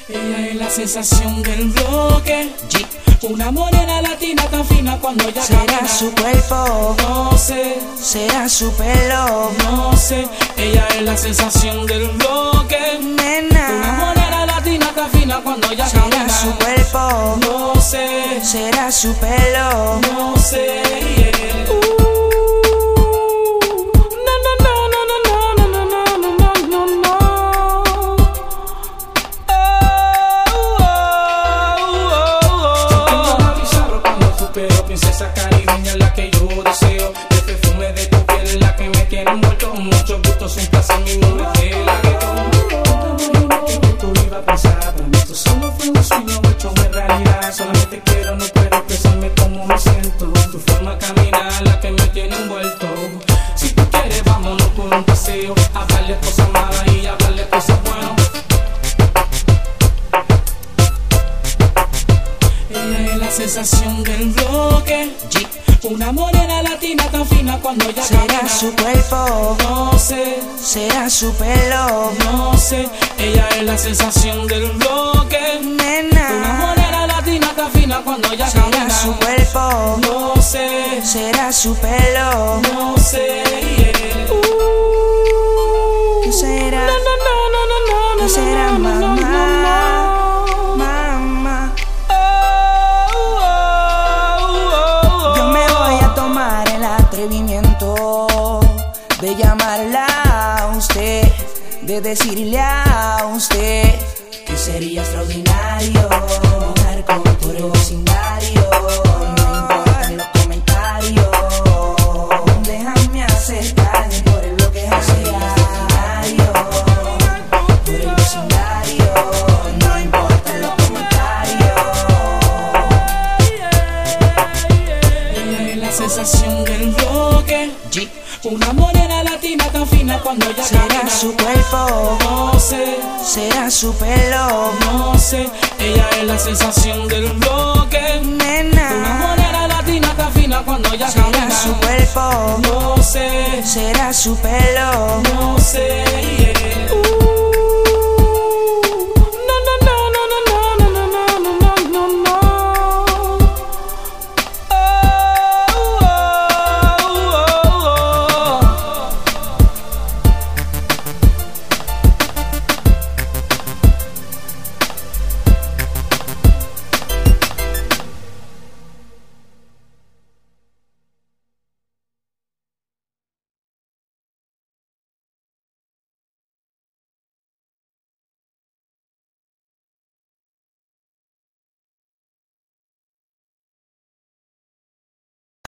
Ella es la sensación del bloque. Una morena latina tan fina cuando ella será camina. Su cuerpo, No sé, será su pelo, no sé. Ella es la sensación del bloque. Una nena. morena latina tan fina cuando ella Será camina. su cuerpo, No sé, será su pelo. no sé. Yeah. No, no, no, no, no, no, no, no, no, no, no. Tengo una bizarro cuando supero, princesa caribeña la que yo deseo. El perfume de tu piel es la que me tiene envuelto. Mucho gusto, sin placer, mi nombre es el reggaetón. Que tú iba a pensar, para mí esto solo fue un sueño hecho en realidad. Solamente quiero, no puedo expresarme como me siento. Tu forma de caminar la que me tiene envuelto. Si tú quieres, vámonos por un paseo. Hablarle cosas malas y hablarle cosas buenas. Ella es la sensación del bloque. Una morena latina tan fina cuando ella Será camina. su cuerpo, No sé, será su pelo, no sé. Ella es la sensación del bloque. Una nena. morena latina tan fina cuando ella Será camina. su cuerpo, No sé, será su pelo. no sé. Yeah. ¿Qué será? No, no, no, no, no, no, ¿Qué será, no, no, no, mamá? no, no. Mamá, Oh, yo me voy a tomar el atrevimiento de llamarla a usted, de decirle a usted que sería extraordinario andar con por el vecindario. No importan los comentarios, déjame acercarme por el bloque extraordinario. Por el vecindario, no importan los comentarios. ella es la sensación del bloque. Una morena latina tan fina cuando ella Será camina. su cuerpo, No sé, será su pelo, no sé. Ella es la sensación del bloque. Una nena. morena latina tan fina cuando ella Será camina. su cuerpo, No sé, será su pelo. no sé. Yeah.